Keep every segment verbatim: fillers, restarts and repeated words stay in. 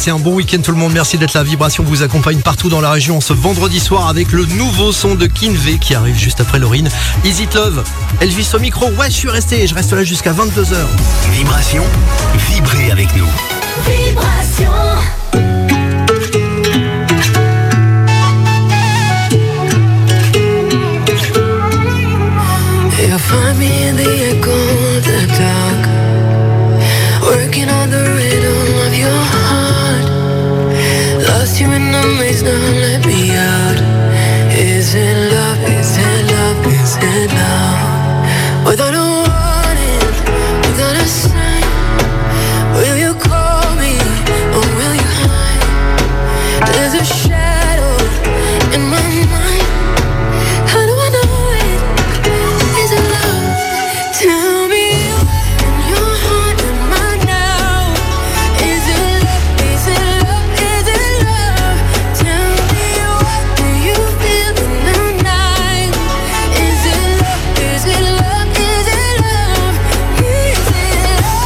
Passez un bon week-end tout le monde. Merci d'être là. Vibration vous accompagne partout dans la région ce vendredi soir avec le nouveau son de Kinvey qui arrive juste après Lauryn. Is It Love. Elvis au micro. Ouais, je suis resté. Je reste là jusqu'à vingt-deux heures. Vibration. Vibrez avec nous. Vibration. You'll find me in the echo of the dark, working on the rhythm of your heart. Lost you in the maze, now let me out. Is it love, is it love, is it love? Without a warning, without a sign, will you call me or will you hide? There's a shadow in my mind. How do I know it? Is it love? Tell me in your heart and mine now. Is it love? Is it love? Is it love? Tell me what do you feel in the night? Is it love? Is it love? Is it love? Is it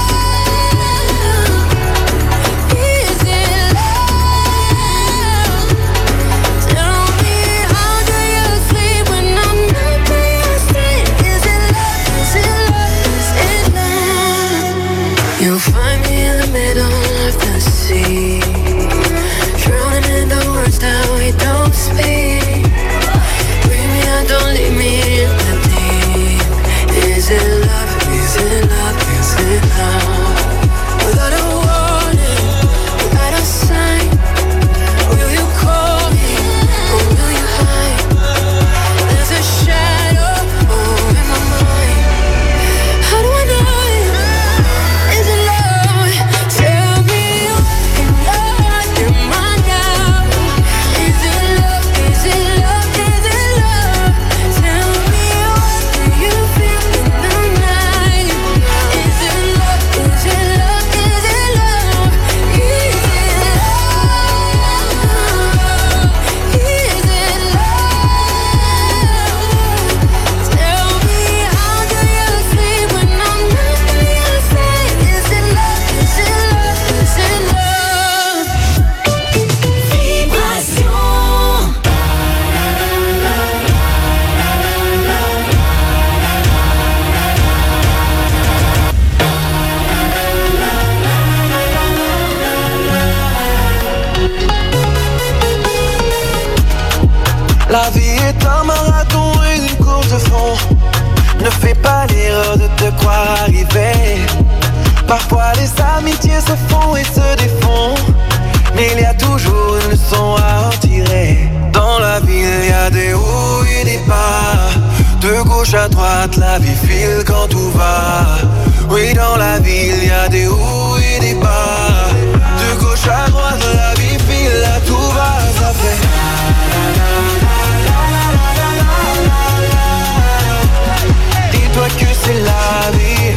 love? Is it love? Tell me how do you sleep when I'm not by your side? Is it love? Is it love? Is it love? You'll find me in the middle of the sea, drowning in the words that we don't speak. Bring me out, don't leave me in the deep. Is it love? Is it love? Is it love? Without a warning, without a sign, will you call me or will you hide? There's a shadow over my mind. How do I know it? Is it love? Tell me what in your heart and mine now. Is it love? Is it love? Is it love? Tell me what do you feel in the night? Is it love? Is it love? Is it love? Is it love? Is it love? Tell me how do you sleep when I'm not by your side? Is it love? Is it love? Is it love? Vibration. La vie est un marathon et une course de fond. Ne fais pas l'erreur de te croire arrivé. Parfois les amitiés se font et se défont, mais il y a toujours une leçon à en tirer. Dans la vie il y a des hauts et des bas. De gauche à droite la vie file quand tout va. Oui, dans la vie il y a des hauts et des bas. De gauche à droite la vie file, là tout va, ça fait. Dis-toi que c'est la vie.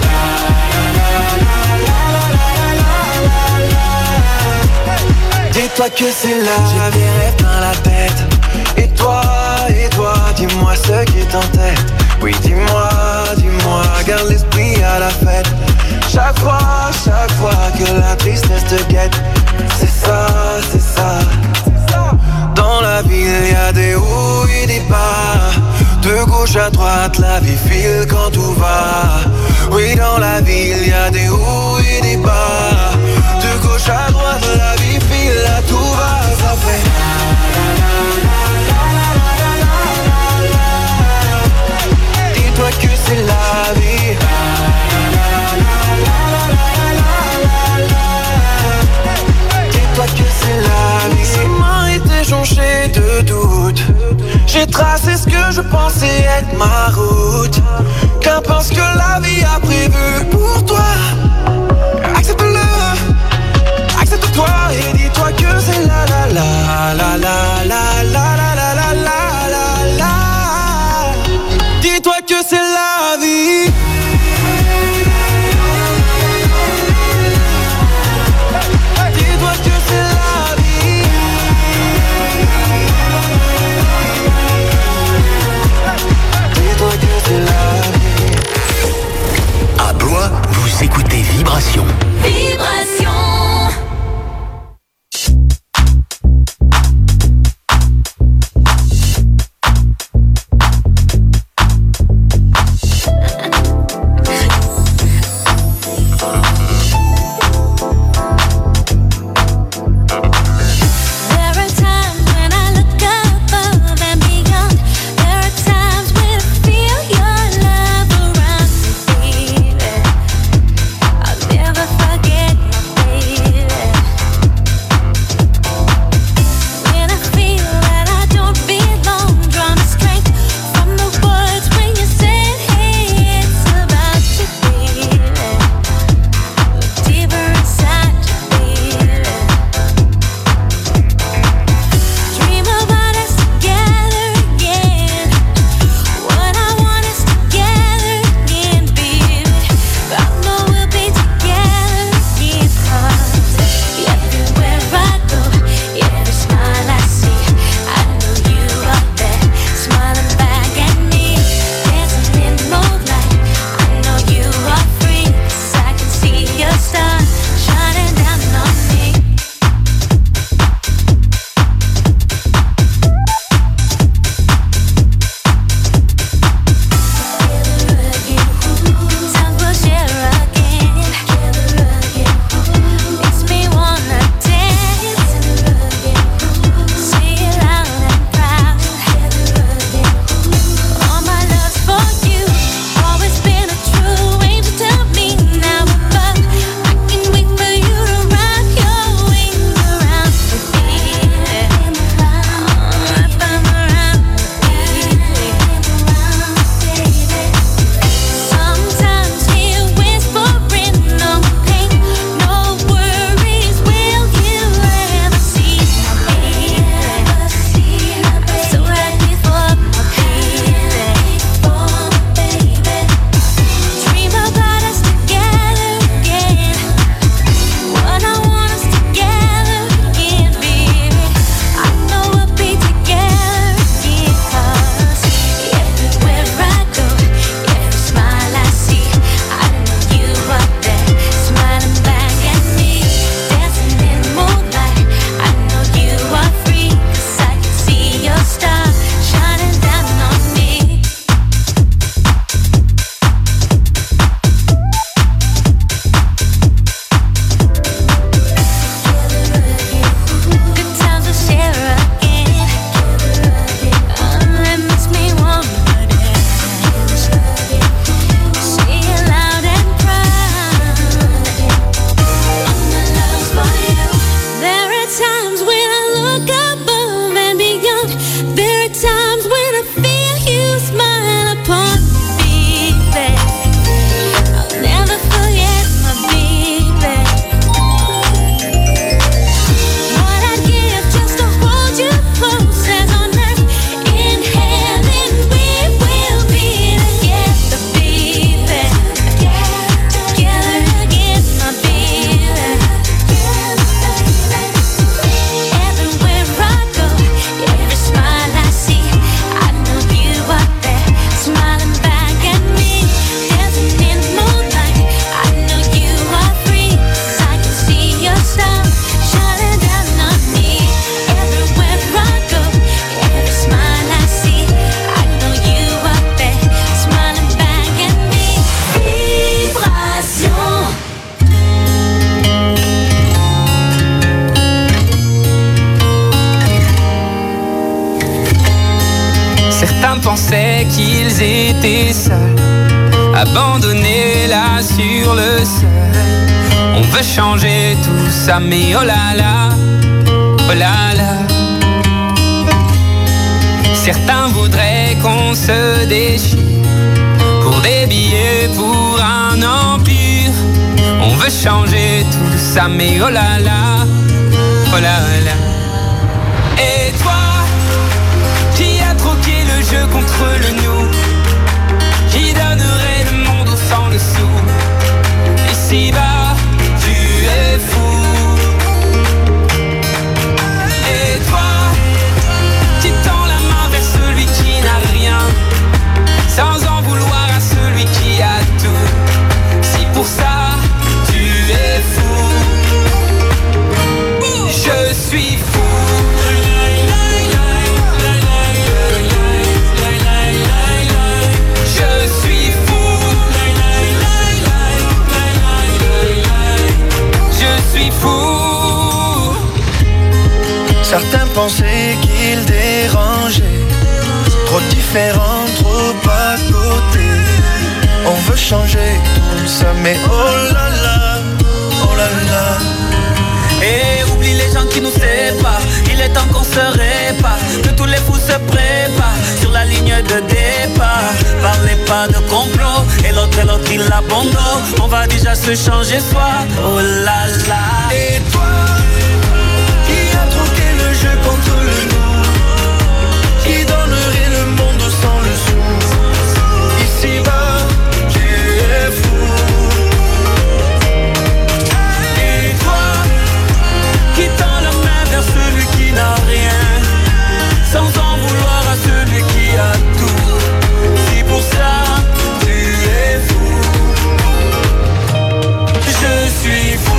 Dis-toi que c'est la vie. J'ai des rêves dans la tête. Et toi, et toi, dis-moi ce qui est en tête. Oui, dis-moi, dis-moi, garde l'esprit à la fête. Chaque fois, chaque fois que la tristesse te guette. C'est ça, c'est ça. Dans la vie il y a des hauts et des bas. De gauche à droite la vie file quand tout va. Oui, dans la vie il y a des hauts et des bas. De gauche à droite la vie file, là tout va, ça fait. Dis-toi que c'est la vie. Dis-toi que c'est la vie. Ces mains étaient jonchées de doutes. J'ai tracé ce que je pensais être ma route. Qu'importe ce que la vie a prévu pour toi. Accepte-le, accepte-toi et dis-toi que c'est la la la la la la la la la la la la. Dis-toi que c'est la vie. Dis-toi que c'est la vie. Dis-toi que c'est la vie. À Blois, vous écoutez Vibration. Vibration. qu'ils étaient seuls, abandonnés là sur le sol. On veut changer tout ça, mais oh là là, oh là là. Certains voudraient qu'on se déchire pour des billets, pour un empire. On veut changer tout ça, mais oh là là, oh là là. Et toi, qui a troqué le jeu contre le nous, qui donnerait le monde au sang le sou. Ici-bas, tu es fou. Et toi, qui tend la main vers celui qui n'a rien, sans en vouloir à celui qui a tout. Si pour ça, tu es fou, je suis fou. Certains pensaient qu'ils dérangeaient, trop différents, trop à côté. On veut changer tout ça, mais oh là là, oh là là. Et oublie les gens qui nous séparent, il est temps qu'on se répare, que tous les fous se préparent sur la ligne de départ. Parlez pas de complot, et l'autre et l'autre il abandonne. On va déjà se changer soi, oh là là. Et toi, qui a troqué le jeu contre le nous, qui donnerait le monde sans le sou. Ici-bas, tu es fou. Et toi, qui tend la main vers celui qui n'a rien, sans en vouloir à celui qui a tout. Si pour ça, tu es fou, je suis fou.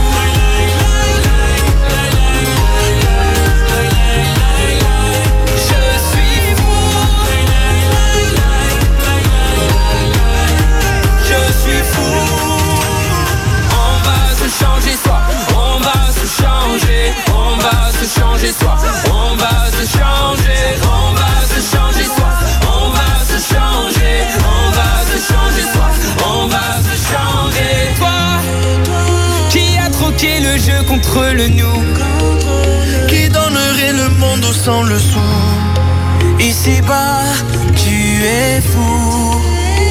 Changer soi, on va se changer, on va se changer soi, on va se changer, on va se changer soi, on va se changer, on va se changer soi, on va se changer. Toi, qui a troqué le jeu contre le nous, qui donnerait le monde sans le sou. Ici-bas, tu es fou.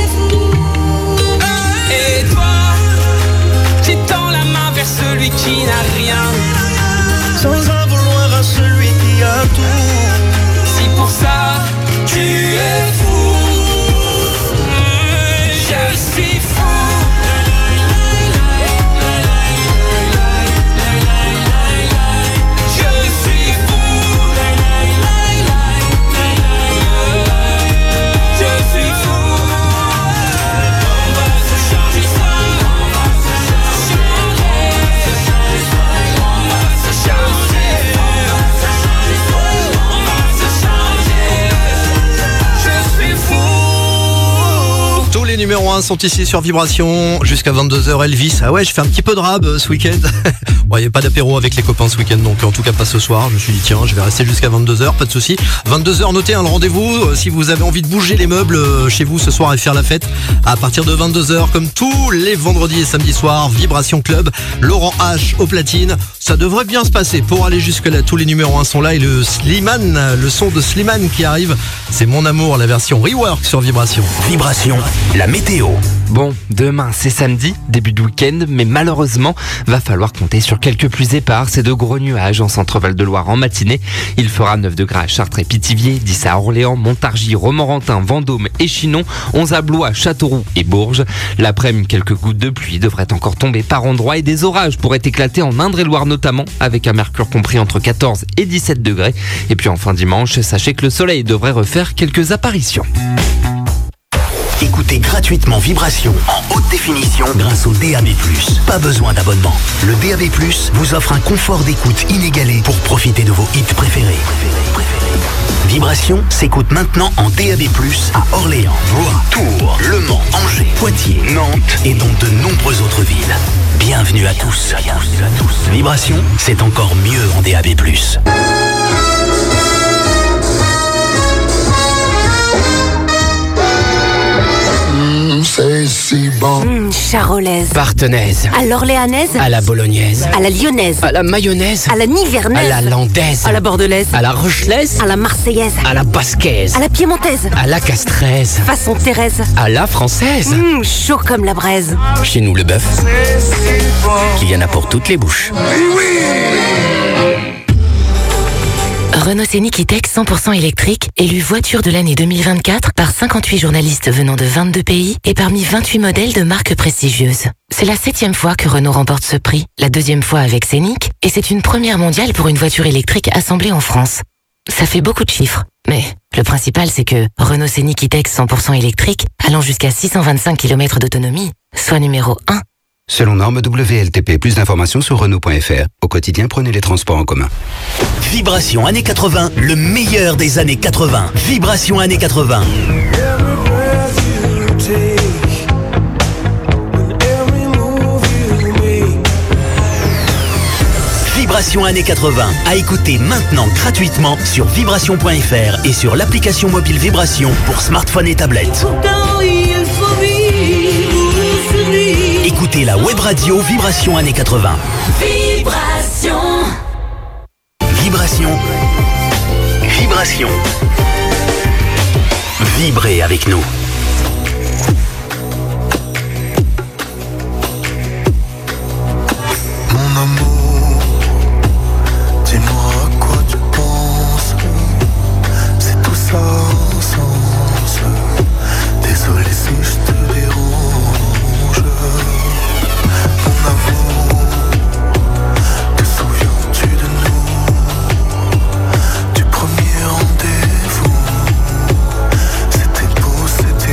Et toi, qui tend la main vers celui qui n'a rien, sans en vouloir à celui qui a tout. Si pour ça, tu es fou, je suis fou. Les numéros un sont ici sur Vibration jusqu'à vingt-deux heures. Elvis, ah ouais, je fais un petit peu de rab euh, ce week-end. Bon, il n'y a pas d'apéro avec les copains ce week-end, donc en tout cas pas ce soir. Je me suis dit tiens, je vais rester jusqu'à vingt-deux heures, pas de souci. vingt-deux heures, notez hein, le rendez-vous euh, si vous avez envie de bouger les meubles euh, chez vous ce soir et faire la fête. À partir de vingt-deux heures, comme tous les vendredis et samedis soirs, Vibration Club, Laurent H au platine. Ça devrait bien se passer. Pour aller jusque là, tous les numéros un sont là et le Slimane, le son de Slimane qui arrive, c'est Mon Amour, la version rework sur Vibration. Vibration, la météo. Bon, demain c'est samedi, début de week-end, mais malheureusement, va falloir compter sur quelques pluies épars. C'est de gros nuages en centre-val de Loire en matinée. Il fera neuf degrés à Chartres et Pithiviers, dix à Orléans, Montargis, Romorantin, Vendôme et Chinon, onze à Blois, Châteauroux et Bourges. L'après-midi, quelques gouttes de pluie devraient encore tomber par endroits et des orages pourraient éclater en Indre-et-Loire notamment, avec un mercure compris entre quatorze et dix-sept degrés. Et puis enfin dimanche, sachez que le soleil devrait refaire quelques apparitions. Écoutez gratuitement Vibration en haute définition grâce au D A B plus. Pas besoin d'abonnement. Le D A B plus vous offre un confort d'écoute inégalé pour profiter de vos hits préférés. Vibration s'écoute maintenant en D A B plus à Orléans, Blois, Tours, Le Mans, Angers, Poitiers, Nantes et dans de nombreuses autres villes. Bienvenue à tous. Bienvenue à tous. Vibration, c'est encore mieux en D A B plus. C'est si bon. Mmh, charolaise. Partenaise. À l'orléanaise. À la bolognaise. À la lyonnaise. À la mayonnaise. À la nivernaise. À la landaise. À la bordelaise. À la rochelaise. À la marseillaise. À la basquaise. À la piémontaise. À la castraise. Façon Thérèse. À la française. Mmh, chaud comme la braise. Chez nous, le bœuf, qu'il y en a pour toutes les bouches. Renault Scénic E-Tech cent pour cent électrique, élu voiture de l'année deux mille vingt-quatre par cinquante-huit journalistes venant de vingt-deux pays et parmi vingt-huit modèles de marques prestigieuses. C'est la septième fois que Renault remporte ce prix, la deuxième fois avec Scénic, et c'est une première mondiale pour une voiture électrique assemblée en France. Ça fait beaucoup de chiffres, mais le principal c'est que Renault Scénic E-Tech cent pour cent électrique, allant jusqu'à six cent vingt-cinq kilomètres d'autonomie, soit numéro un. Selon norme W L T P, plus d'informations sur Renault point F R. Au quotidien, prenez les transports en commun. Vibration années quatre-vingts, le meilleur des années quatre-vingts. Vibration années quatre-vingts. Vibration années quatre-vingts, à écouter maintenant gratuitement sur vibration point F R et sur l'application mobile Vibration pour smartphone et tablette. Écoutez la web radio Vibration années quatre-vingts. Vibration. Vibration. Vibration. Vibrez avec nous. Mon amour, dis-moi à quoi tu penses. C'est tout ça sans sens. Désolé si je te dérange. Mon amour, te souviens-tu de nous? Du premier rendez-vous. C'était beau, c'était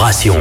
Vibration.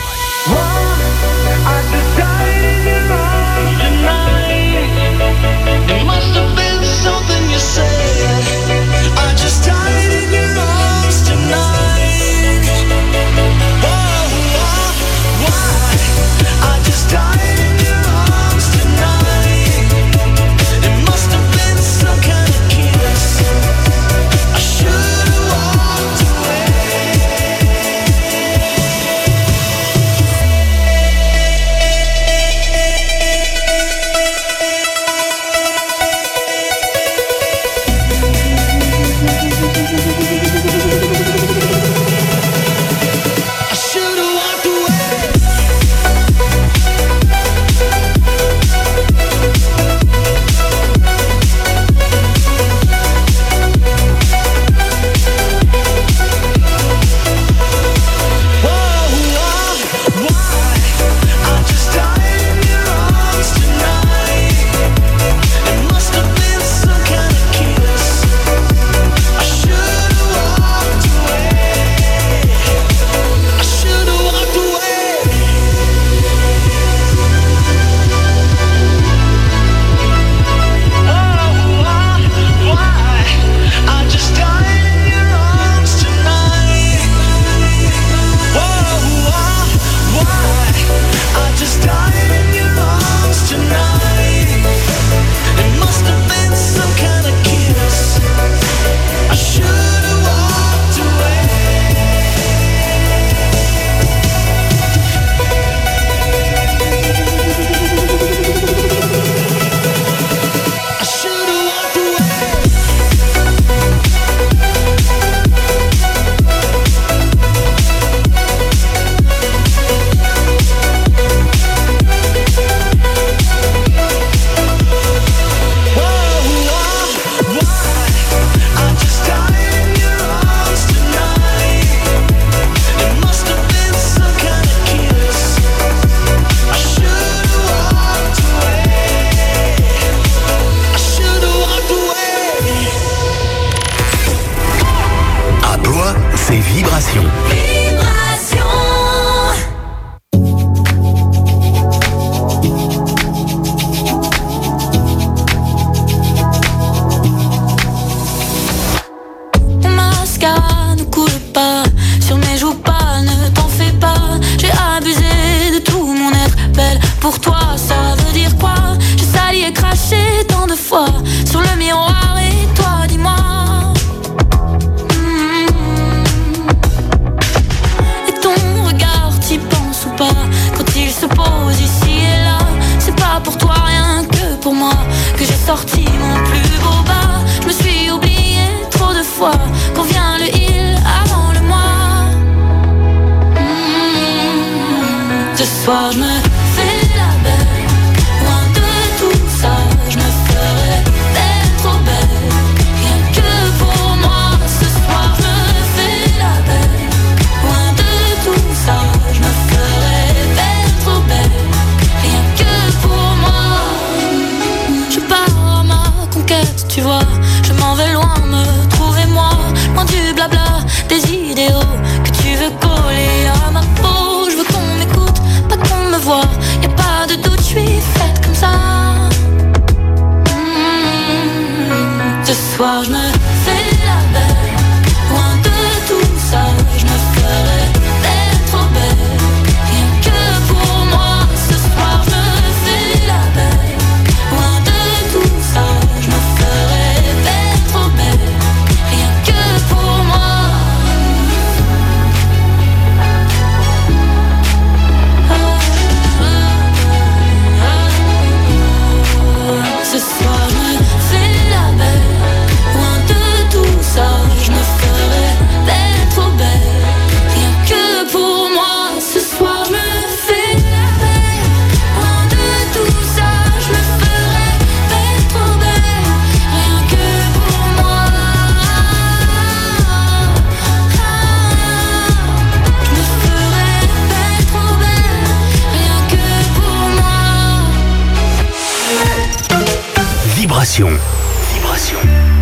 Vibration. Vibration.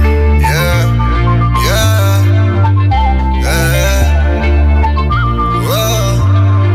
Yeah, yeah, yeah. Whoa.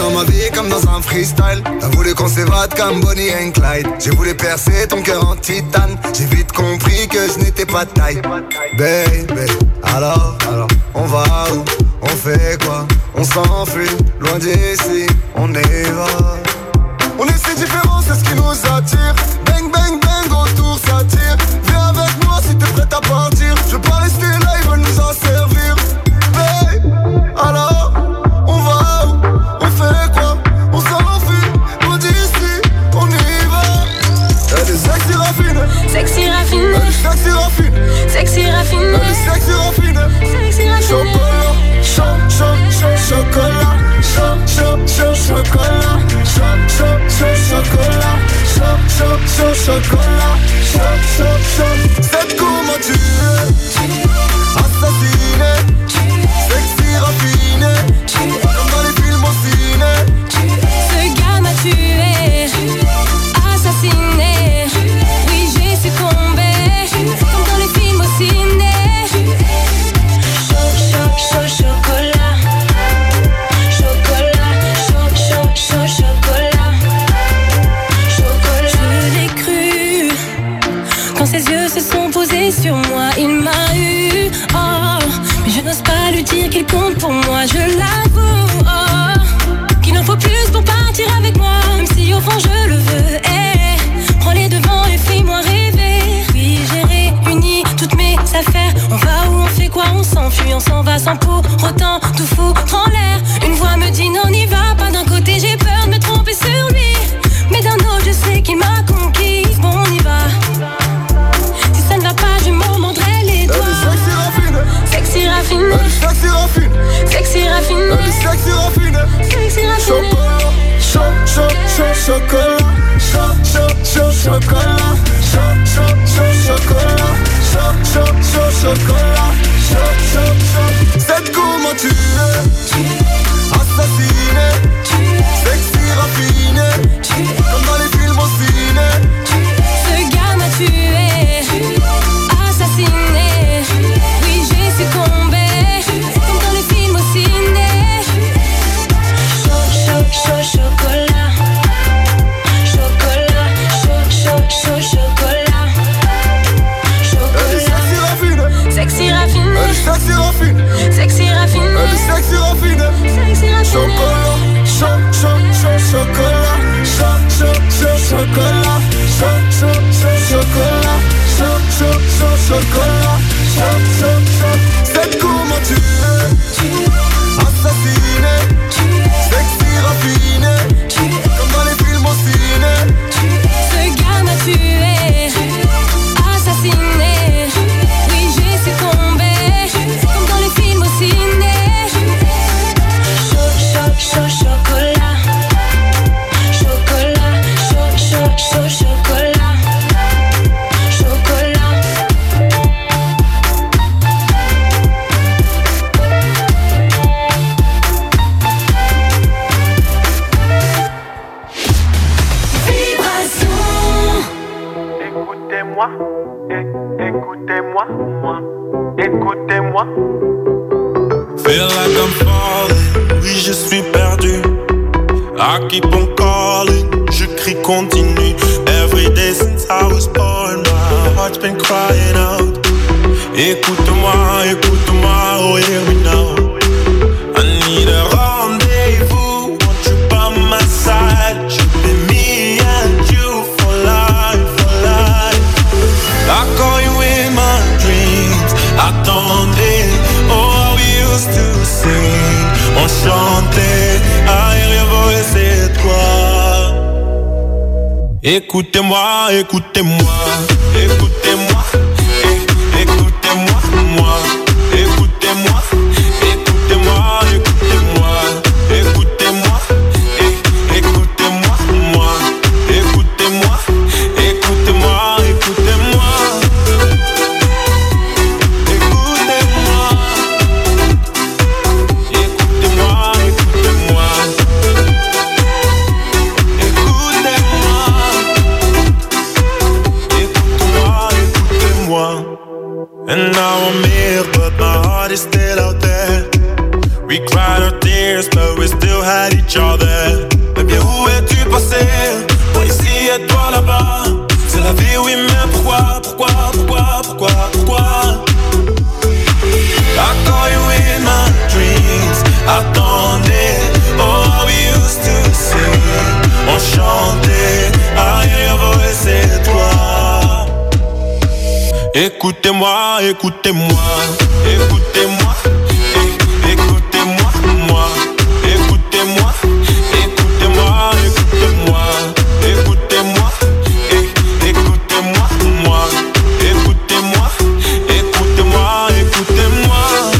dans ma vie comme dans un freestyle. T'as voulu qu'on s'évade comme Bonnie and Clyde. J'ai voulu percer ton cœur en titane. J'ai vite compris que je n'étais pas taille. Baby, alors, alors, on va où? On fait quoi? On s'enfuit, loin d'ici, on y va. On est si différents, c'est ce qui nous attire. Bang, bang, bang, autour ça tire. Viens avec moi si t'es prête à partir. Je veux pas rester là, ils veulent nous en servir. Hey, alors, on va où? On fait quoi? On s'enfuit, loin d'ici, on y va. Elle est sexy raffinée. Sexy raffinée. Elle est sexy raffinée. Sexy raffinée. Elle est sexy raffinée. Sexy raffinée. Chocolat, chaud, chaud, chaud, chocolat. Chaud, chaud, chaud, chocolat. Chaud, chaud, chaud, chocolat. Chaud, chaud, chaud, chocolat. Chaud, chaud, chaud. C'est comment tu es. Assassiné. Sexy raffiné. Comme dans les films au ciné. Ce gars m'a tué. Assassiné. Oui, j'ai succombé. Comme dans les films au ciné. Chaud, chaud, chaud, chocolat. Chocolat, chaud, chaud, chaud, chocolat. Chocolat. Je l'ai cru. Quand ses yeux se sont posés sur moi, il m'a eu. Oh, mais je n'ose pas lui dire qu'il compte pour moi, je l'avoue. Oh, qu'il en faut plus pour partir avec moi, même si au fond je le veux. Hey, prends les devants et fais-moi rêver. Oui, j'ai réuni toutes mes affaires. On va où, on fait quoi, on s'enfuit, on s'en va sans pour autant tout foutre en l'air. Une voix me dit non, n'y va pas. D'un côté j'ai peur de me tromper sur lui, mais d'un autre je sais qu'il m'a conquise. Bon, on y va. Si ça ne va pas, je m'en mordrai les doigts. Sexy raffiné. Sexy raffiné. Sexy raffiné. Elle est sexy raffiné. Sexy raffiné. Chocolat, chaud, chaud, chaud, chocolat. Chaud, chaud, chaud, chocolat. Chaud, chaud, chaud, chocolat. Chaud, chaud, chaud, chocolat. Chaud, chaud, chaud. C'est comment tu es. Assassiné. Sexy raffiné. Comme dans les films au ciné. Ce gars m'a tué. Assassiné. Oui, j'ai succombé. Comme dans les films au ciné. Chaud, chaud, chaud, chocolat. Chocolat, chaud, chaud, chaud, chocolat. Chocolat. Sexy raffiné. Elle est sexy raffiné. Sexy raffiné. Elle est sexy raffiné. Sexy raffiné. Chocolat, chaud, chaud, chaud, chocolat. Chaud, chaud, chaud, chocolat. Chaud, chaud, chaud, chocolat. Chaud, chaud, chaud, chocolat. Chaud, chaud, chaud. C'est comment tu es. Assassiné. Sexy raffiné. Comme dans les films au ciné. Ce gars m'a tué. Assassiné. Oui, j'ai succombé. Comme dans les films au ciné. Chaud, chaud, chaud, chocolat. Chocolat, chaud, chaud, chaud, chocolat. Chocolat. Écoutez-moi, é- écoutez-moi, moi, écoutez-moi. Feel like I'm falling, oui je suis perdu. I keep on calling, je crie continue. Every day since I was born, my heart's been crying out. Écoute-moi, écoute-moi, oh hear me now. I need a rendezvous, want you by my side. Should be me and you for life, for life. I call you in my dreams, attendez, oh we used to sing, on chantait, arrière c'est toi. Écoutez-moi, écoutez-moi, écoutez-moi, é- écoutez-moi, moi, écoutez-moi, écoutez-moi, écoutez-moi, écoutez-moi, é- écoutez-moi, moi, écoutez-moi, écoutez-moi, écoutez-moi. Écoutez-moi, écoutez-moi, écoutez-moi, years, but we still had each other. Mais bien où es-tu passé? Moi ici et toi là-bas. C'est la vie, oui, mais pourquoi, pourquoi, pourquoi, pourquoi, pourquoi? I call you in my dreams. Attendez, oh how we used to sing. On chantait, aïe, voix, c'est toi. Écoutez-moi, écoutez-moi, écoutez-moi, é- écoutez-moi, moi, écoutez-moi, écoutez-moi, écoutez-moi, écoutez-moi, é- écoutez-moi, moi, écoutez-moi, écoutez-moi, écoutez-moi.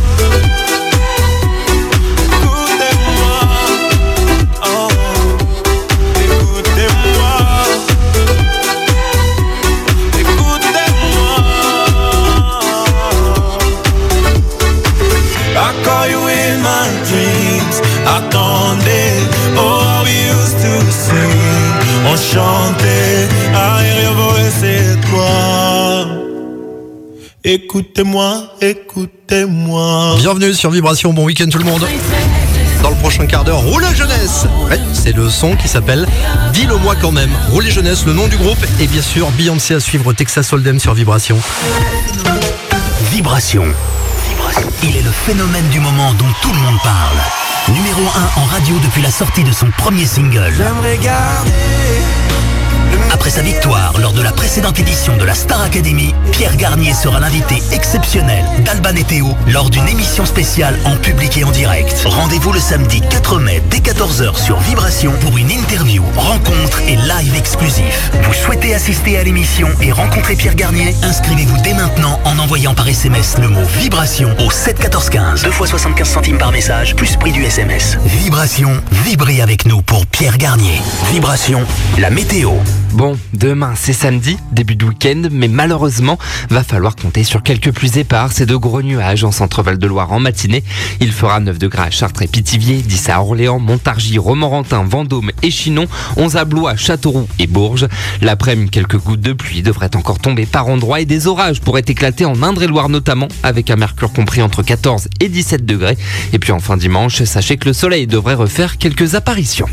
Attendez, oh how we used to sing. On chantait, aïe, voix, c'est toi. Écoutez-moi, écoutez-moi. Bienvenue sur Vibration, bon week-end tout le monde. Dans le prochain quart d'heure, Roulez Jeunesse. Ouais, c'est le son qui s'appelle Dis-le-moi quand même. Roulez Jeunesse, le nom du groupe. Et bien sûr, Beyoncé à suivre, Texas Hold'em sur Vibration. Vibration. Il est le phénomène du moment dont tout le monde parle. Numéro un en radio depuis la sortie de son premier single. J'aimerais garder. Après sa victoire lors de la précédente édition de la Star Academy, Pierre Garnier sera l'invité exceptionnel d'Alban et Théo lors d'une émission spéciale en public et en direct. Rendez-vous le samedi quatre mai dès quatorze heures sur Vibration pour une interview, rencontre et live exclusif. Vous souhaitez assister à l'émission et rencontrer Pierre Garnier? Inscrivez-vous dès maintenant en envoyant par S M S le mot Vibration au sept quatorze quinze. deux fois soixante-quinze centimes par message, plus prix du S M S. Vibration, vibrez avec nous pour Pierre Garnier. Vibration, la météo. Bon, demain c'est samedi, début de week-end, mais malheureusement, va falloir compter sur quelques pluies éparses et de gros nuages en centre-val de Loire en matinée. Il fera neuf degrés à Chartres et Pithiviers, dix à Orléans, Montargis, Romorantin, Vendôme et Chinon, onze à Blois, Châteauroux et Bourges. L'après-midi, quelques gouttes de pluie devraient encore tomber par endroits et des orages pourraient éclater en Indre-et-Loire notamment, avec un mercure compris entre quatorze et dix-sept degrés. Et puis enfin dimanche, sachez que le soleil devrait refaire quelques apparitions.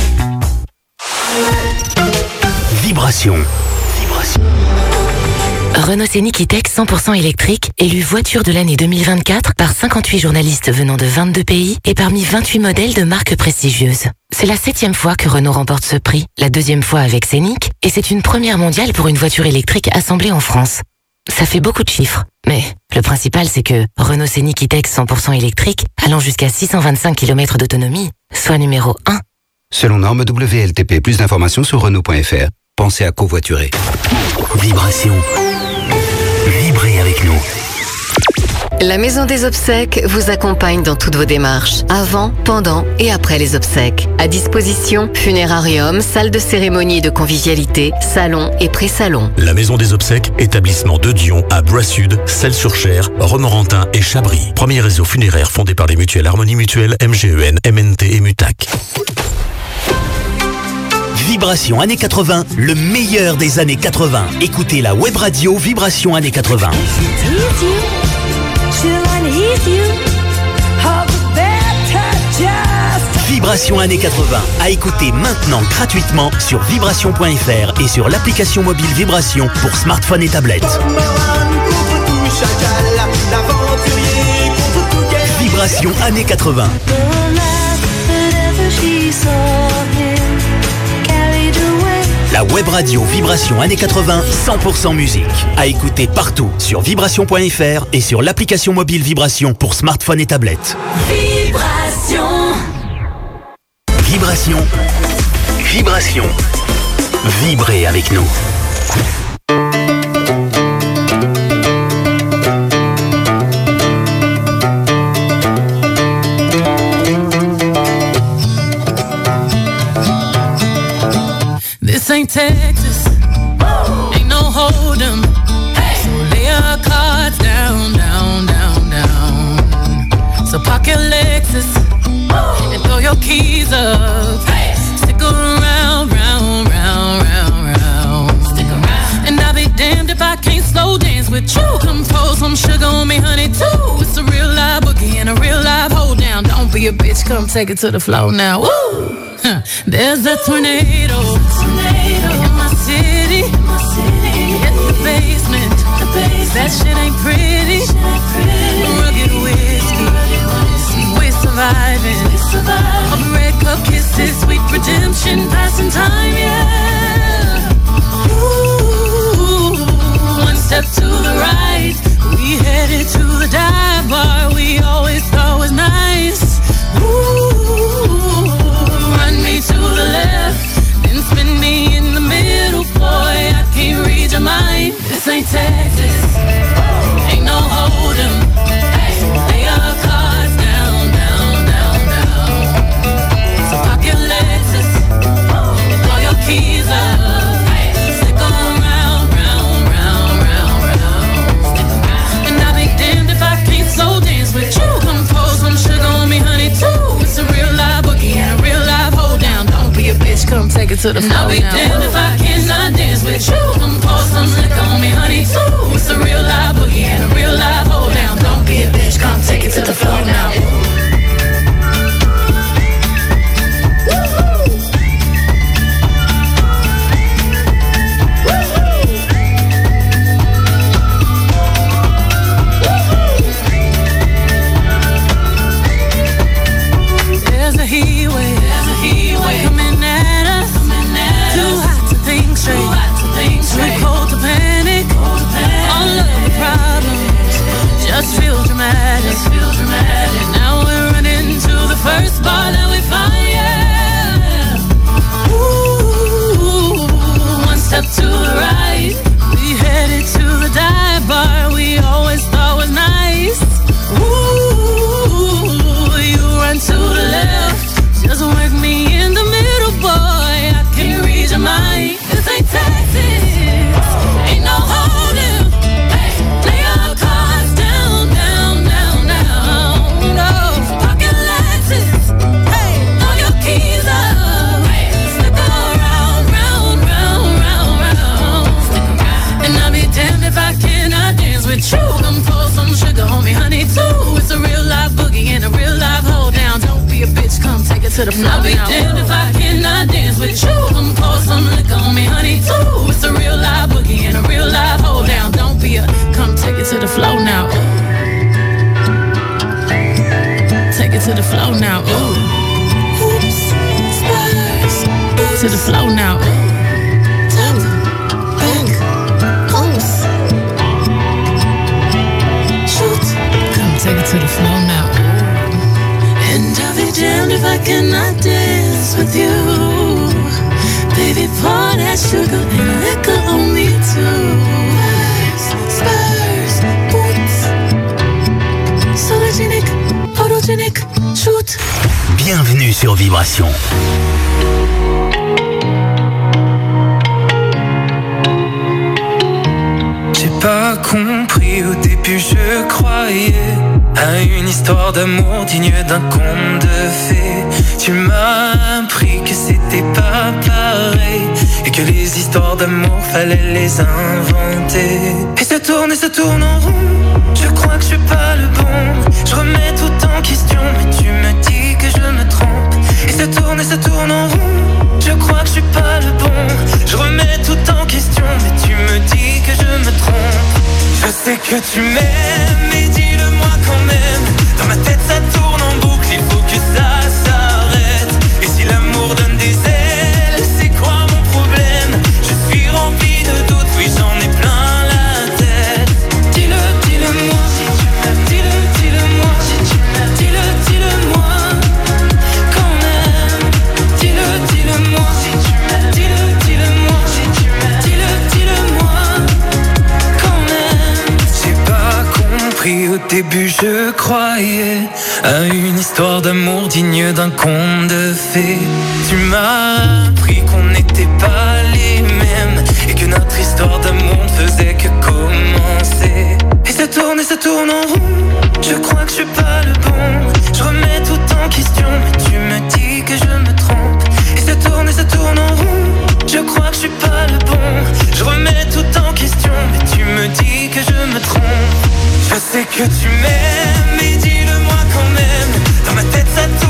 Vibration. Vibration. Renault Scénic E-Tech cent pour cent électrique, élu voiture de l'année deux mille vingt-quatre par cinquante-huit journalistes venant de vingt-deux pays et parmi vingt-huit modèles de marques prestigieuses. C'est la septième fois que Renault remporte ce prix, la deuxième fois avec Scénic, et c'est une première mondiale pour une voiture électrique assemblée en France. Ça fait beaucoup de chiffres, mais le principal c'est que Renault Scénic E-Tech cent pour cent électrique, allant jusqu'à six cent vingt-cinq kilomètres d'autonomie, soit numéro un. Selon norme W L T P, plus d'informations sur Renault point F R. Pensez à covoiturer. Vibration. Vibrez avec nous. La Maison des Obsèques vous accompagne dans toutes vos démarches, avant, pendant et après les obsèques. À disposition, funérarium, salle de cérémonie et de convivialité, salon et pré-salon. La Maison des Obsèques, établissement de Dion à Blois-Sud, Celles-sur-Cher, Romorantin et Chabris. Premier réseau funéraire fondé par les mutuelles Harmonie Mutuelle, M G E N, M N T et Mutac. Vibration années quatre-vingts, le meilleur des années quatre-vingts. Écoutez la web radio Vibration années quatre-vingts. Vibration années quatre-vingts, à écouter maintenant gratuitement sur vibration point F R et sur l'application mobile Vibration pour smartphone et tablette. Vibration années quatre-vingts. La web radio Vibration années quatre-vingts, cent pour cent musique. À écouter partout sur vibration point F R et sur l'application mobile Vibration pour smartphone et tablette. Vibration. Vibration. Vibration. Vibrez avec nous. This ain't Texas, ain't no hold'em. So lay your cards down, down, down, down. So park your Lexus and throw your keys up. Stick around, round, round, round, round. Stick around. And I'll be damned if I can't slow dance with you. Come pour some sugar on me, honey, too. It's a real live boogie and a real live hold down. Don't be be a bitch, come take it to the floor now. Woo! Huh. There's a tornado, tornado in my city, in my city. Hit the basement, the basement. That shit ain't pretty. Shit ain't pretty. Rugged whiskey, we're surviving. We're surviving. All the red cup kisses, sweet redemption, passing time, yeah. Ooh, one step to the right, we headed to the dive bar we always thought was nice. Ooh, run me to the left, then spin me in the middle, boy, I can't read your mind. This ain't Texas, ain't no hold'em. Hey, lay our cards down, down, down, down. So pop your Lexus, throw your keys up, stick 'em round, round, round, round, round. And I'll be damned if I can't slow dance with you. Come pour some sugar on me, honey, too. It's a real live boogie and a real live hold down. Don't be a bitch, come take it to the floor. I'll be damned if I cannot dance with you. Come pour some liquor on me, honey, too. It's a real live boogie and a real live hold down. Don't be a bitch, come take it to the floor now. There's a heat wave, there's a heat wave coming at us, coming at too us. Hot to think straight, too hot to think straight, too cold to panic, cold to panic. All of the problems just feel dramatic, just feel dramatic. Now we're running to the first bar that we find, yeah. Ooh, one step to the right, we headed to the dive bar we always thought was nice. Ooh, you run to the left, just work me in the middle, boy, I can't read your mind. This ain't Texas, ain't no hold'em. Hey, lay our cards down, down, down, down. No, pocket Lexus, hey, throw your keys up, hey, stick around, round, round, round, round. And I'll be damned if I cannot dance with you. Come pour some sugar on me, honey, too. It's a real live boogie and a real live hold down. Don't be a bitch, come take it to the floor. I'll be damned if I cannot dance with you. Come pour some liquor on me, honey, too. It's a real live boogie and a real live hold down. Don't be a, come take it to the floor now. Take it to the floor now. Ooh. Oops, spurs. To the floor now. Top, back, oops. Shoot. Come take it to the floor now. And I'll be damned if I cannot dance with you. Baby, pour that sugar and liquor on me too. Spurs, boots. Sologenic, photogenic, shoot. Bienvenue sur Vibration. J'ai pas compris au début, je croyais à une histoire d'amour digne d'un conte de fées. Tu m'as appris que c'était pas pareil et que les histoires d'amour fallait les inventer. Et ça tourne et ça tourne en rond, je crois que je suis pas le bon. Je remets tout en question mais tu me dis que je me trompe. Et ça tourne et ça tourne en rond, je crois que je suis pas le bon. Je remets tout en question mais tu me dis que je me trompe. Je sais que tu m'aimes, mais dis-le-moi quand même. Dans ma tête ça tourne en boucle, il faut que ça s'arrête. Et si l'amour donne des ailes, c'est quoi mon problème? Je suis rempli de doutes, oui j'en ai plein la tête. Dis-le, dis-le-moi, si tu m'aimes. Dis-le, dis-le-moi, si tu m'aimes. Dis-le, dis-le-moi, quand même. Dis-le, dis-le-moi, si tu m'aimes. Dis-le, dis-le-moi, si tu m'aimes. Dis-le, dis-le-moi, quand même. J'ai pas compris au début, je croyais à une histoire d'amour digne d'un conte de fées. Tu m'as appris qu'on n'était pas les mêmes et que notre histoire d'amour ne faisait que commencer. Et ça tourne et ça tourne en rond, je crois que je suis pas le bon. Je remets tout en question mais tu me dis que je me trompe. Et ça tourne et ça tourne en rond, je crois que je suis pas le bon. Je remets tout en question mais tu me dis que je me trompe. Je sais que tu m'aimes, mais dis-le-moi quand même. Dans ma tête ça tourne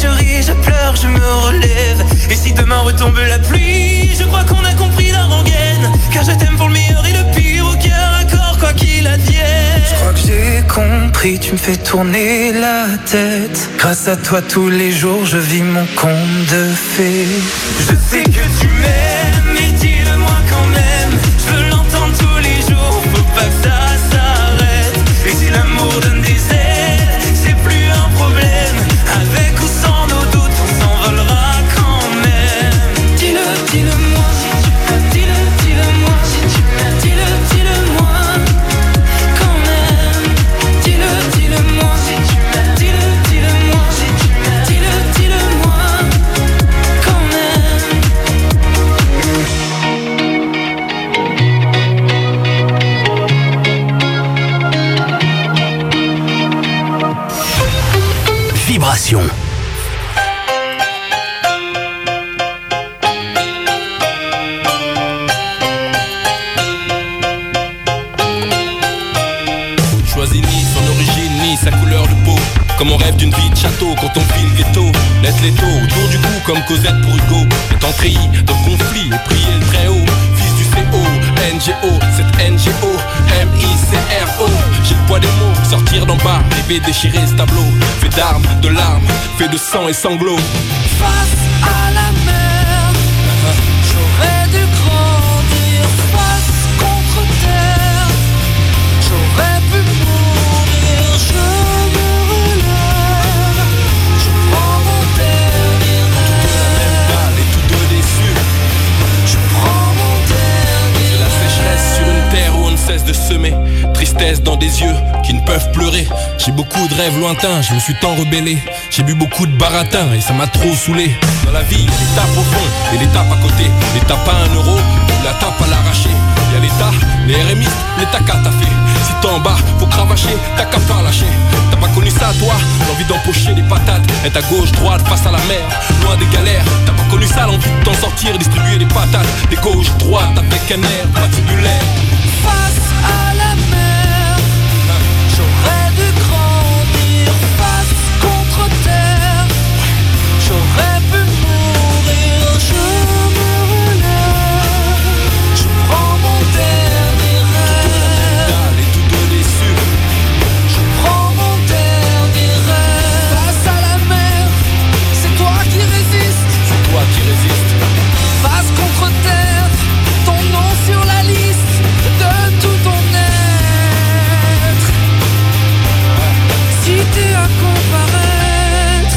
je ris, je pleure, je me relève. Et si demain retombe la pluie, je crois qu'on a compris la rengaine. Car je t'aime pour le meilleur et le pire, au cœur à corps, quoi qu'il advienne. Je crois que j'ai compris, tu me fais tourner la tête. Grâce à toi tous les jours, je vis mon conte de fées. Je sais que tu m'aimes, mais dis-le-moi quand même. Je veux l'entendre tous les jours, faut pas que ça s'arrête. Et si l'amour donne des ailes, c'est plus un problème. Avec ou sans nos doutes, on s'envolera quand même. Dis-le, dis-le-moi, si tu peux. Dis-le, dis-le-moi, si tu peux. Dis-le, dis-le-moi, quand même. Dis-le, dis-le-moi, si tu peux. Dis-le, dis-le-moi, si tu peux. Dis-le, dis-le-moi, quand même. Vibration. Choisis ni son origine ni sa couleur de peau. Comme on rêve d'une vie de château quand on file ghetto. Laisse l'étau autour du cou comme Cosette pour Hugo. Étant treillis dans le conflit et prier le très haut. Fils du C O, N G O, cette N G O, M I C R O. J'ai le poids des mots, sortir d'en bas, rêver déchirer ce tableau. Fait d'armes, de larmes, fait de sang et sanglots. Face à la mer, j'aurais dû grandir. Face contre terre, j'aurais pu mourir. Je me relève, je prends mon dernier rêve. Et tous deux déçus, je prends mon dernier la sécheresse sur une terre où on ne cesse de semer. Tristesse dans des yeux qui ne peuvent pleurer. J'ai beaucoup de rêves lointains, je me suis tant rebellé. J'ai bu beaucoup de baratin et ça m'a trop saoulé. Dans la vie, il y a l'étape au fond et l'étape à côté. L'étape à un euro ou la tape à l'arracher. Il y a l'état, les R M I, l'état qu'à t'as fait. Si t'es en bas, faut cravacher, t'as qu'à pas lâcher. T'as pas connu ça toi, l'envie d'empocher des patates. Être à gauche, droite, face à la mer, loin des galères. T'as pas connu ça, l'envie de t'en sortir, distribuer des patates. Des gauches, droite, avec un air patibulaire. Face à la mer, j'aurais dû grandir. Face contre terre, j'aurais pu mourir. Je me relève, je prends mon dernier rêve. Et tous deux déçus, je prends mon dernier rêve. Face à la mer, c'est toi qui résistes. C'est toi qui résistes. Face contre terre, ton nom sur la liste de tout ton être. Si t'es à comparaître,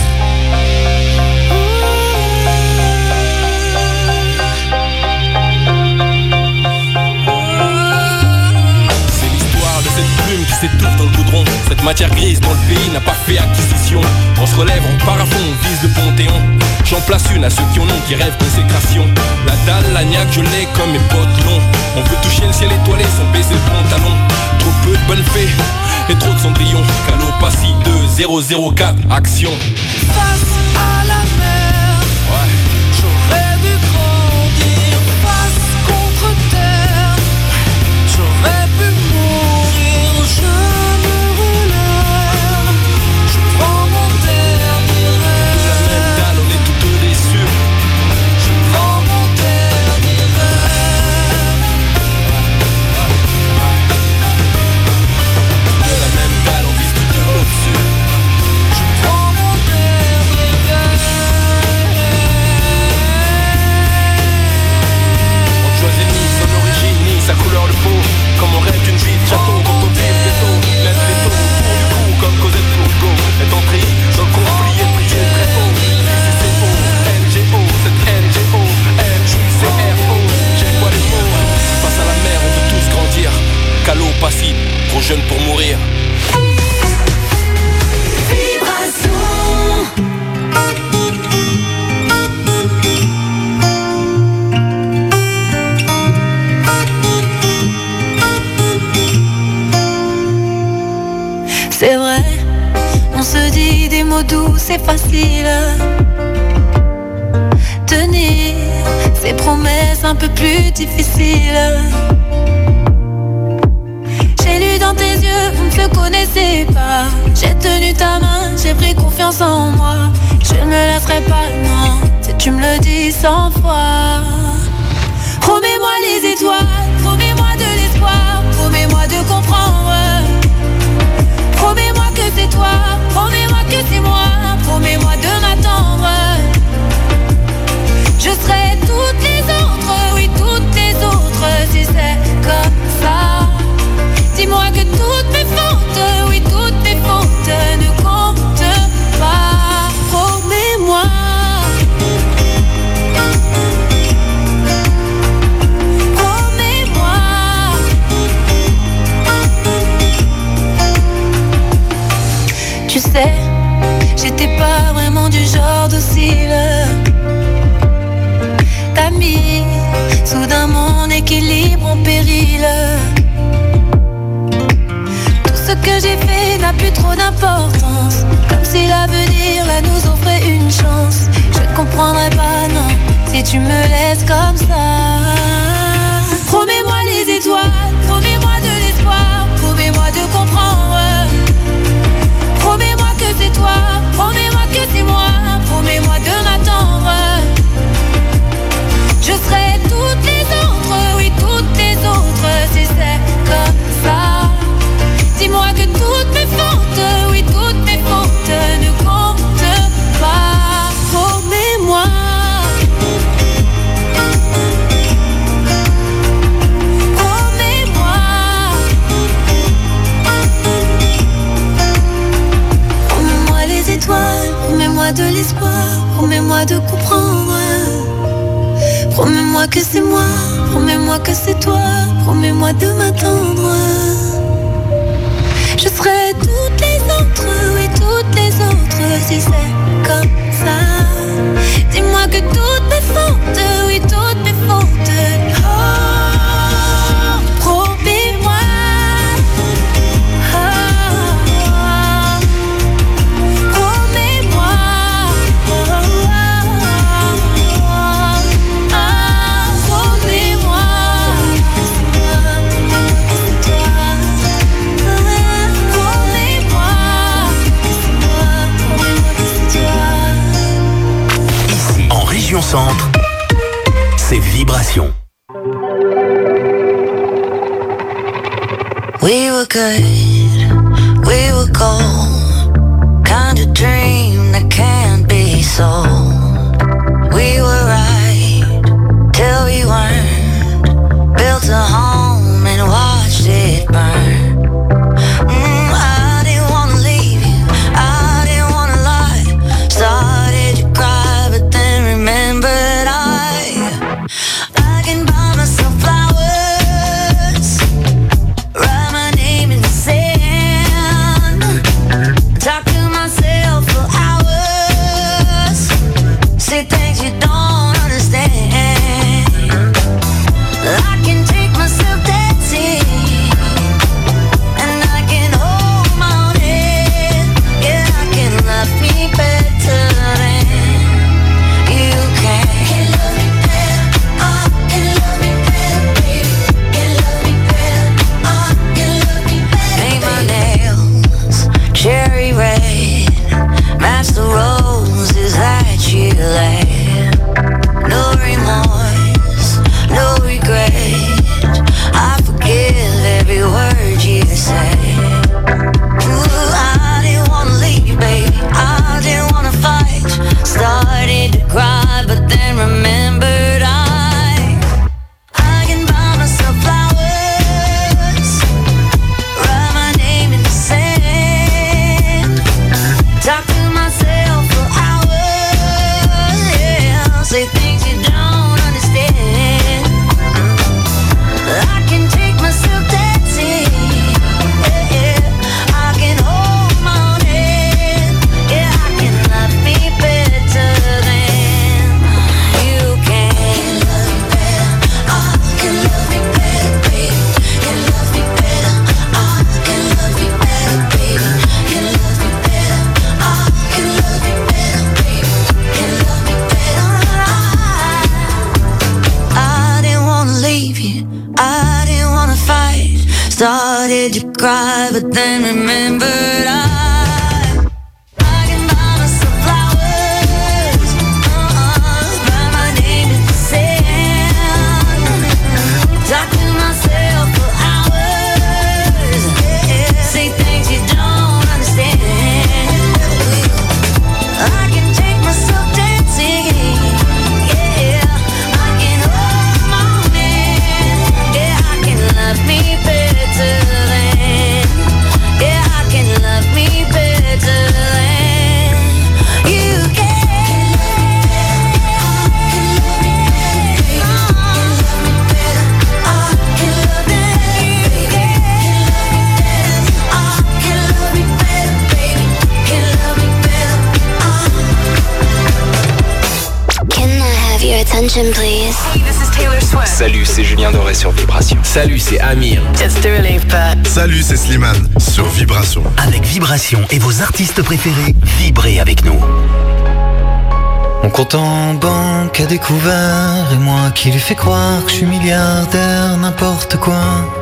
c'est l'histoire de cette plume qui s'étouffe dans le goudron. Cette matière grise dont le pays n'a pas fait acquisition. On se relève, on part à fond, on vise le Panthéon. J'en place une à ceux qui en ont, qui rêvent consécration. La dalle, la niaque, je l'ai comme mes potes longs. On veut toucher le ciel étoilé sans baiser le pantalon. Trop peu de bonnes fées et trop de cendrillon. Calopassie deux zéro zéro quatre, action. face à la mer, j'aurais dû grandir. Face contre terre, j'aurais pu mourir. Je me relève, je prends mon dernier rêve. La même dalle, on est tous deux déçus. Je prends mon dernier rêve. De la même dalle, on vise tous deux au-dessus. Je prends mon dernier rêve. On ne choisit ni son origine, ni sa couleur de peau. Comme on rêve d'une vie de château, quand on vit le ghetto. Lève les taux autour du cou, comme Cosette pour Hugo. Est entré dans le conflit et prier très haut. C C O, N G O, cette N G O, M I C R O. J'ai quoi les mots? Face à la mer, on veut tous grandir. Calopassie, trop jeune pour mourir. C'est vrai, on se dit des mots doux, c'est facile. Tenir ces promesses un peu plus difficiles. J'ai lu dans tes yeux, vous ne te connaissez pas. J'ai tenu ta main, j'ai pris confiance en moi. Je ne me lasserai pas, non, si tu me le dis cent fois. Promets-moi les étoiles, promets-moi de l'espoir, promets-moi de comprendre. Promets-moi que c'est toi, promets-moi que c'est moi, promets-moi de m'attendre. Je serai toutes les autres, oui toutes les autres, si c'est comme ça. Dis-moi que toutes mes fautes, oui toutes mes fautes ne comptent pas. Promets-moi. Promets-moi. Tu sais, j'étais pas vraiment du genre docile. T'as mis soudain mon équilibre en péril. Tout ce que j'ai fait n'a plus trop d'importance, comme si l'avenir là nous offrait une chance. Je ne comprendrai pas, non, si tu me laisses comme ça. Promets-moi les étoiles, promets-moi de l'espoir, promets-moi de comprendre. Promets-moi que c'est toi, promets-moi que c'est moi, promets-moi de m'attendre. Je serai toutes les autres, oui toutes les autres, si c'est comme ça. Dis-moi que toutes mes fautes, oui toutes mes fautes ne comptent pas. Promets-moi. Promets-moi. Promets-moi les étoiles, promets-moi de l'espoir, promets-moi de comprendre. Promets-moi que c'est moi, promets-moi que c'est toi, promets-moi de m'attendre. Je serai toutes les autres, oui toutes les autres, si c'est comme ça. Dis-moi que toutes mes fautes, oui toutes mes fautes. Oh, promets-moi. Oh, promets-moi. Région Centre, c'est Vibration. We were good, we were gold, kind of dream that can't be sold. We were right till we weren't, built a home and watched it burn. Mm, I didn't wanna leave you, I didn't wanna lie, started to cry but then remembered I I can buy myself flowers, write my name in the sand, talk to myself for hours, say things you don't understand. I can take myself dancing, and I can hold my own head. Yeah, I can love me better than you can. Can love me better, oh, can love me better, baby. Can love me better, oh, can love me better. Paint my nails cherry red, match the roses that you laid. No remorse, no regret, I forgive every word you say. Ooh, I didn't wanna leave, baby, I didn't wanna fight. Started to cry, but then remembered I I can buy myself flowers, write my name in the sand, talk to myself for hours, yeah, say things you don't understand. I can take myself dancing, yeah, yeah. I can hold my own head, yeah, I can love me better than you can. Can love me better, oh, can love me better, baby. Can love me better, oh, can love me better, baby. Can love me better, oh, can love me better, baby. Can love me better. I didn't wanna leave you, I didn't wanna fight. Started to cry, but then remembered I I can buy myself flowers, attention, please. Hey, this is Taylor Swift. Salut, c'est Julien Doré sur Vibration. Salut, c'est Amir. It's Dua Lipa. Salut, c'est Slimane sur Vibration. Avec Vibration et vos artistes préférés, vibrez avec nous. Mon compte en banque a découvert, et moi qui lui fais croire que je suis milliardaire, n'importe quoi.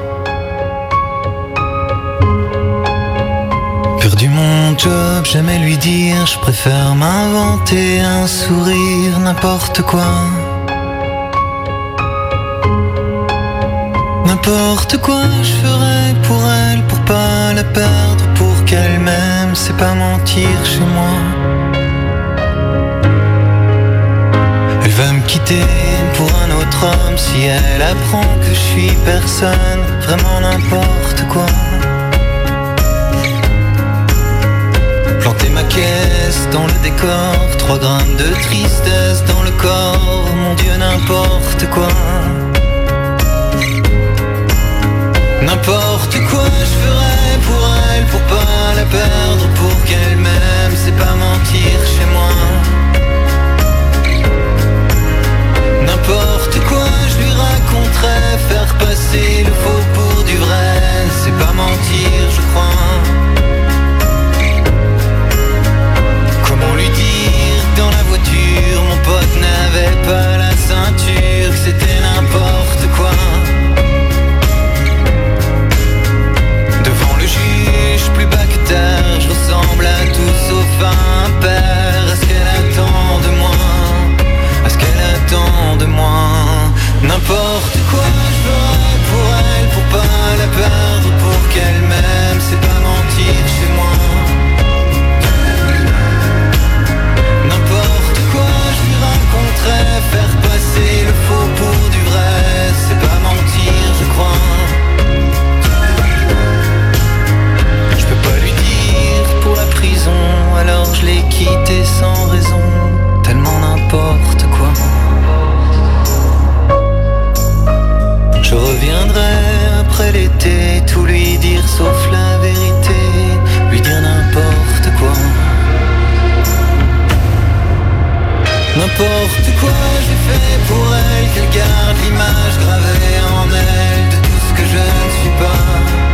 Perdu mon job, j'aimais lui dire, je préfère m'inventer un sourire, n'importe quoi. N'importe quoi je ferais pour elle, pour pas la perdre, pour qu'elle m'aime, c'est pas mentir chez moi. Elle va me quitter pour un autre homme si elle apprend que je suis personne, vraiment n'importe quoi. Planter ma caisse dans le décor, trois grammes de tristesse dans le corps, mon Dieu n'importe quoi. N'importe quoi je ferais pour elle, pour pas la perdre, pour qu'elle m'aime, c'est pas mentir chez moi. N'importe quoi je lui raconterais, faire passer le faux pour du vrai, c'est pas mentir je crois. Comment lui dire que dans la voiture mon pote n'avait pas la ceinture, que c'était n'importe quoi. Devant le juge, plus bas que terre, je ressemble à tout sauf un père. Est-ce qu'elle attend de moi? Est-ce qu'elle attend de moi? N'importe quoi je ferais pour elle, pour pas la perdre, pour qu'elle m'aime, c'est pas mentir chez moi. N'importe quoi je lui raconterais, faire passer le faux pour du vrai, c'est pas mentir je crois. Je peux pas lui dire pour la prison, alors je l'ai quitté sans raison, tellement n'importe quoi. Je reviendrai après l'été, tout lui dire sauf la vérité, lui dire n'importe quoi. N'importe quoi j'ai fait pour elle, qu'elle garde l'image gravée en elle de tout ce que je ne suis pas.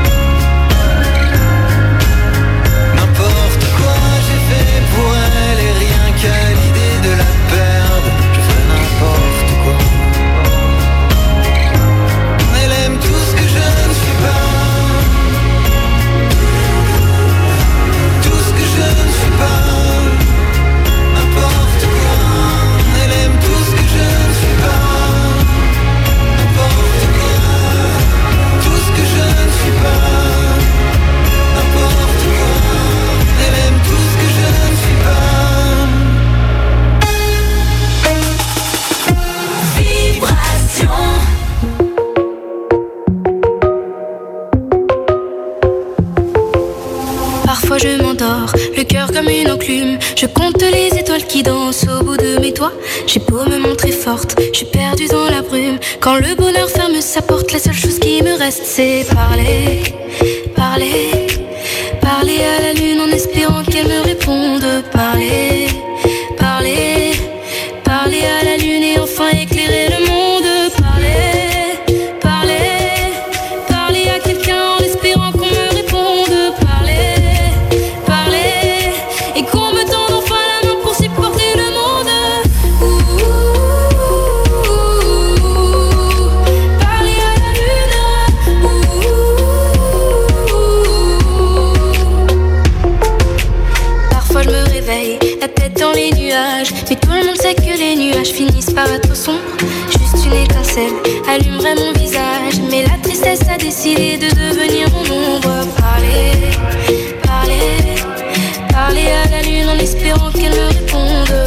N'importe quoi j'ai fait pour elle, et rien qu'à l'idée de la perdre, je ferais n'importe quoi. Elle aime tout ce que je ne suis pas, tout ce que je ne suis pas. N'importe quoi, elle aime tout ce que je ne suis pas. N'importe quoi, tout ce que je ne suis pas. N'importe quoi, elle aime tout ce que je ne suis pas. Vibration. Parfois je m'endors, le cœur comme une enclume. Je compte les étoiles qui dansent au bout de mes doigts. J'ai beau me montrer forte, je suis perdue dans la brume. Quand le bonheur ferme sa porte, la seule chose qui me reste c'est parler, parler, parler à la lune en espérant qu'elle me réponde. Parler, parler, parler à la lune et enfin éclairer le monde. Parler, parler, parler à quelqu'un en espérant qu'on me réponde. Parler, parler, et qu'on me tende enfin la main pour supporter le monde. Ouh, parler à la lune. Ouh. Parfois je me réveille, la tête dans les nuages, mais tout le monde sait que les nuages finissent par être sombres. Juste une étincelle allumerait mon visage, mais la tristesse a décidé de devenir mon ombre. Parler, parler, parler à la lune en espérant qu'elle me réponde.